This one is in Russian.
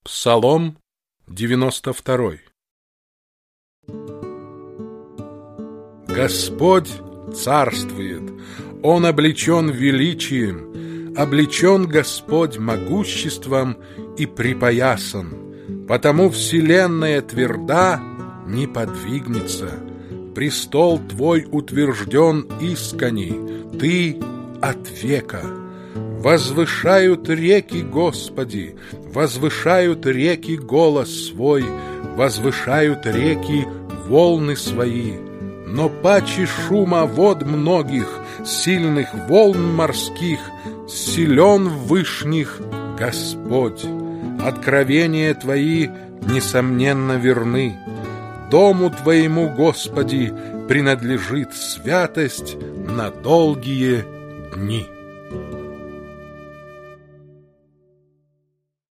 Псалом 92. Господь царствует, Он облечен величием, облечен Господь могуществом и припоясан, потому вселенная тверда, не подвигнется. Престол Твой утвержден искони, Ты от века. Возвышают реки, Господи, возвышают реки голос свой, возвышают реки волны свои. Но паче шума вод многих, сильных волн морских, силен в вышних Господь. Откровения Твои, несомненно, верны. Дому Твоему, Господи, принадлежит святость на долгие дни.